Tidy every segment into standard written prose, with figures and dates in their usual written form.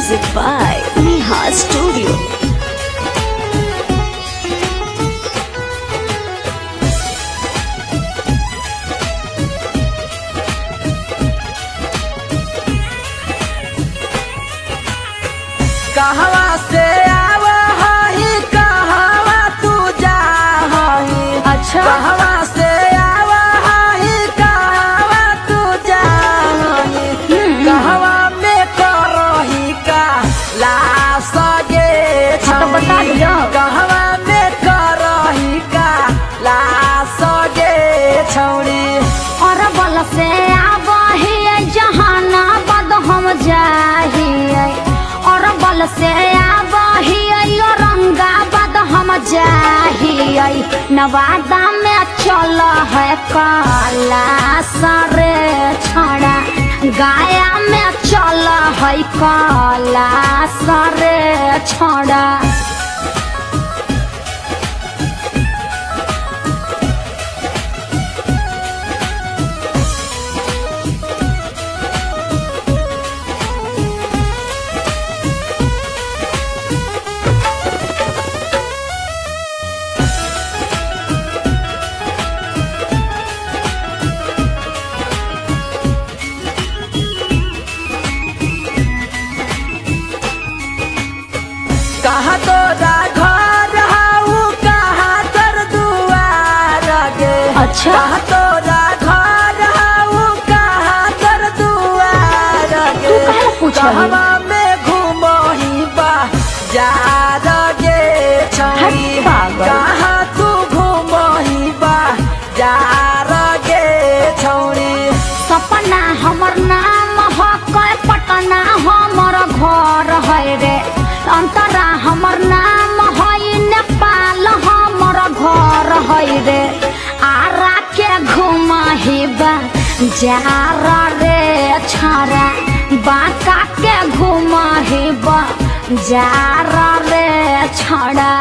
Music by Neha Studio. कहवा से आवा हई कहवा तू जा हई। अच्छा। कहवा से आवा हई कहवा तू जा हई। कहवा में करही का लाश गे तो बता दियो। कहवा में करही का लाश गे छौड़ी। और बल से आबही जहानाबाद हम जाहिए और बल से आबही औरंगाबाद हम जाहिए। नवादा में चल है काला सरे छड़ा गाया में चल है काला सरे छड़ा। कहाँ तोरा घर हाउ कहाँ तर दुआर गे। अच्छा। कहाँ तोरा घर हाउ कहाँ तर दुआर गे। तू काहे पूछही? कहवा में घुमही बा जार गे छौड़ी। हट पागल। कहाँ तू घुमही बा जार गे छौड़ी। सपना हमर नाम ह कै पटना हमर घर है रे। अंतरा हमर नाम है नेपाल हमर घर है रे। आरा के घुमहिबा जार रे छरा बांका के घुमहिबा जार रे छड़ा।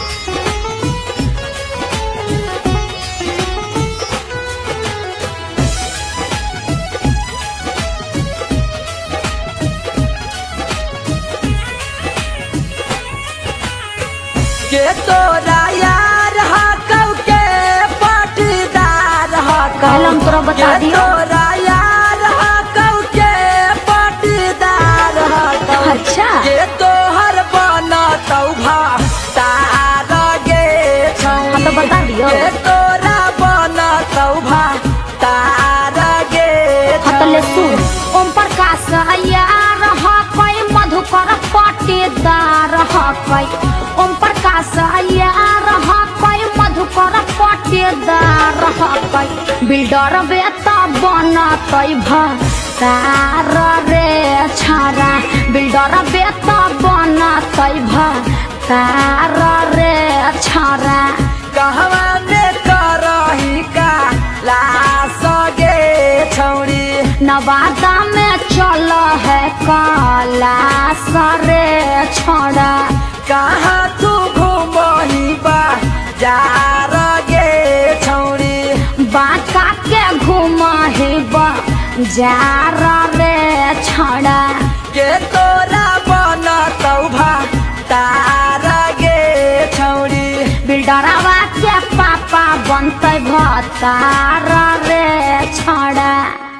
के तोरा यार हा कऊ के पाटीदार हा कहल हम तोरा बता के दियो। तोरा यार हा कऊ के पाटीदार हा कऊ। अच्छा। के तोहर बना तौ भा तार गे छौड़ी। हाँ तो बता दियो। के तोरा बना तौ भा तार गे हतले छौड़ी। सुन ओम प्रकाश यार हकै मधुकर पाटीदार हकै। ओम प्रकाश यार हकै मधुकर पाटीदार हकै। बिल्डर बेता बनतै भतार रे छरा बिल्डर बेता बनतै भतार रे छरा। कहवा में करही का लाश गे छौड़ी। नवादा में चल है काला सरे छड़ा। कहाँ तू घुमही बा जार गे छौड़ी। बांका के घुमहिबा जार रे छड़ा। के तोरा बनतौ भा तार गे छौड़ी। बिल्डरवा के पापा बनतै भतार रे छड़ा।